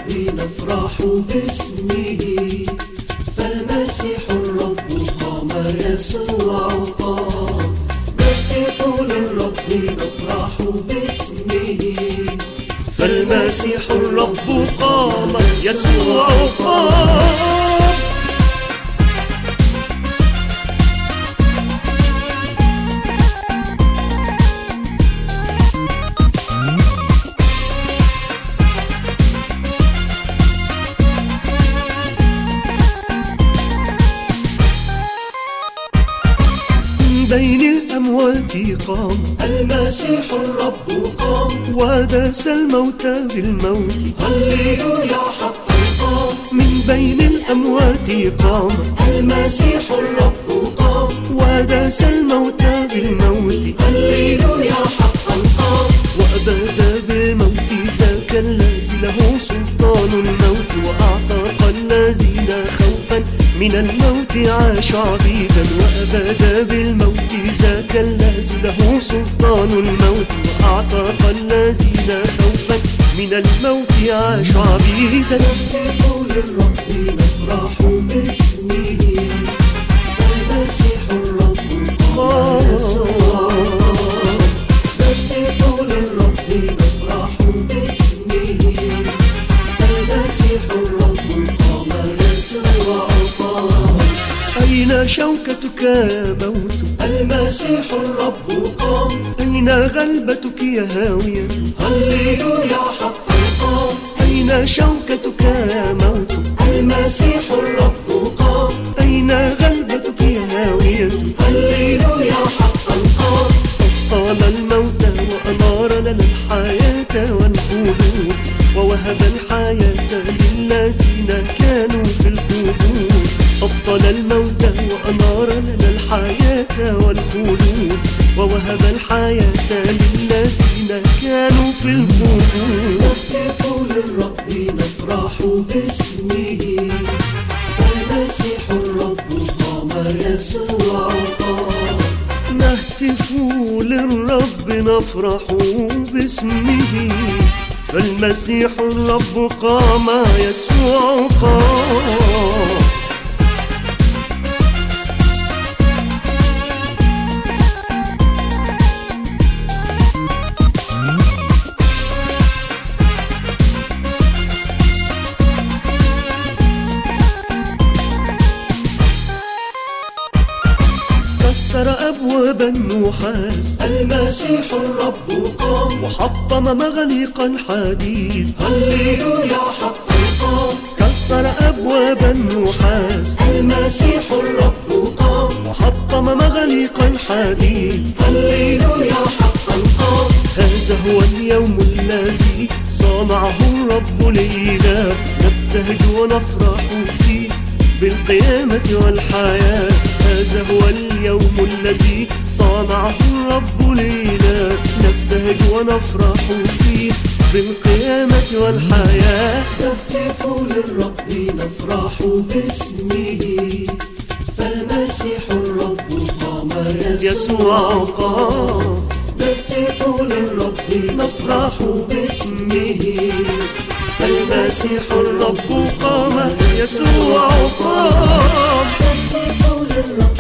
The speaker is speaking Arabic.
نفرح باسمه، فالمسيح الرب قام يسوع قام. نهتف للرب نفرح باسمه، فالمسيح الرب قام يسوع قام. بين الأموات قام المسيح الرب قام، وداس الموت بالموت. هللويا حقا قام. من بين الأموات قام المسيح الرب قام، وداس الموت بالموت. هللويا حقا قام. وأباد بالموت ذاك الذي له سلطان الموت، وأعتق الذين خوفا من الموت عاشوا عبيدا. وأباد بالموت ذاك الذي له سلطان الموت، وأعتق الذين خوفا من الموت عاشوا عبيدا. نهتف للرب نفرح باسمه، فالمسيح الرب قام يسوع. نهتف للرب نفرح باسمه، فالمسيح الرب قام يسوع قام. أين شوكتك يا موت؟ المسيح الرب قام. أين غلبتك يا هاوية؟ هللويا حقا قام. أين شوكتك يا موت؟ المسيح الرب قام. أين غلبتك يا هاوية؟ هللويا حقا قام. أبطل الموت وأنار لنا الحياة والخلود، ووهب الحياة للذين كانوا في القبور. أبطل الموت وأنار لنا الحياة والخلود، ووهب الحياة للذين كانوا في القبور. نهتف للرب نفرح باسمه، فالمسيح الرب قام يسوع قام. نهتف للرب نفرح باسمه، فالمسيح الرب قام يسوع قام. كسر أبواب النحاس المسيح الرب قام، وحطم مغاليق الحديد. هللويا حقا قام. كسر أبواب النحاس المسيح الرب قام، وحطم مغاليق الحديد. هللويا حقا قام. هذا هو اليوم الذي صنعه الرب لينا، نبتهج ونفرح فيه بالقيامة والحياة. هذا هو اليوم الذي صنعه الرب لينا، نبتهج ونفرح فيه بالقيامة والحياة. نهتف للرب نفرح باسمه، فالمسيح الرب قام يسوع قام. نهتف للرب نفرح باسمه، فالمسيح الرب قام يسوع قام. نهتف للرب